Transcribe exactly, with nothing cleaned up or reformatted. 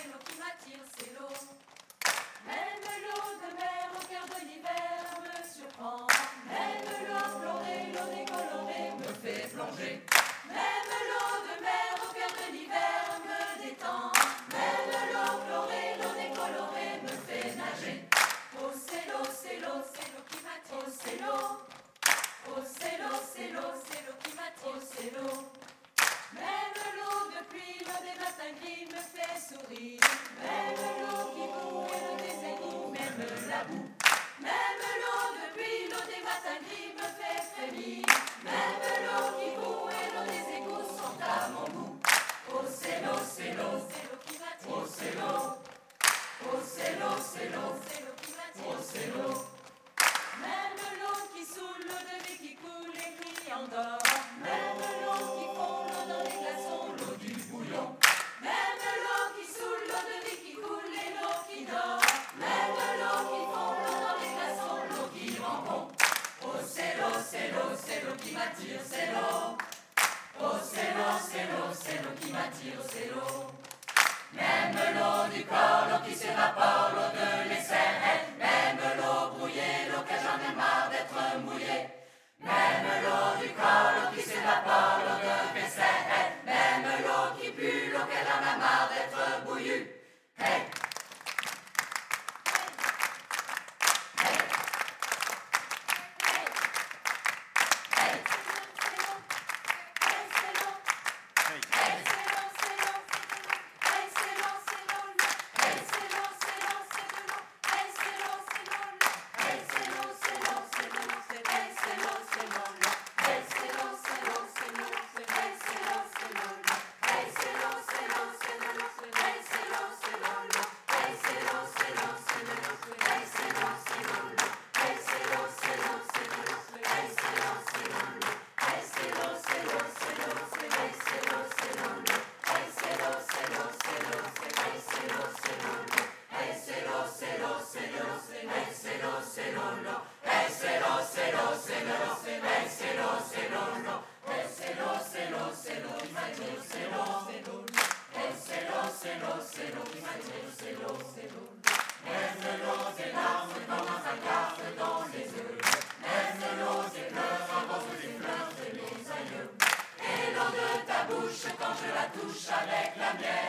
c'est l'eau qui m'attire, c'est l'eau. Même l'eau de mer au cœur de l'hiver me surprend. Même l'eau florée, l'eau décolorée me fait plonger. Même l'eau de mer au cœur de l'hiver me détend. Même l'eau florée, l'eau décolorée me fait nager. Oh c'est l'eau, c'est l'eau, c'est l'eau qui m'attire. Oh c'est l'eau. Oh c'est l'eau, c'est l'eau, c'est l'eau qui m'attire. Oh c'est l'eau. Même l'eau de pluie, l'eau des matins gris me fait sourire. Même l'eau qui bout et l'eau des égouts, même la boue. Même l'eau de pluie, l'eau des matins gris me fait frémir. Même l'eau qui bout et l'eau des égouts sont à mon goût. Oh c'est l'eau, c'est l'eau, c'est l'eau qui m'attire. Oh c'est l'eau. Oh c'est l'eau, c'est l'eau, c'est l'eau qui m'attire. Oh c'est l'eau. Même l'eau qui saoule, l'eau de vie qui coule et qui endort. Même l'eau qui fond, l'eau dans les glaçons, l'eau du bouillon. Même l'eau qui saoule, l'eau de vie qui coule et l'eau qui dort. Même l'eau qui fond, l'eau dans les glaçons, l'eau qui rend bon. Oh c'est l'eau, c'est l'eau, c'est l'eau qui m'attire, c'est l'eau. Oh c'est l'eau, c'est l'eau, c'est l'eau qui m'attire, c'est l'eau. Même l'eau du corps, l'eau qui s'évapore, l'eau de l'aisselle. Même l'eau brouillée, l'eau que j'en ai marre d'être mouillée. Même l'eau du corps, l'eau qui s'évapore, l'eau de vaisselle. Même l'eau qui pue, l'eau qu'elle en a marre d'être bouillue. Hey! Quand je la touche avec la mienne.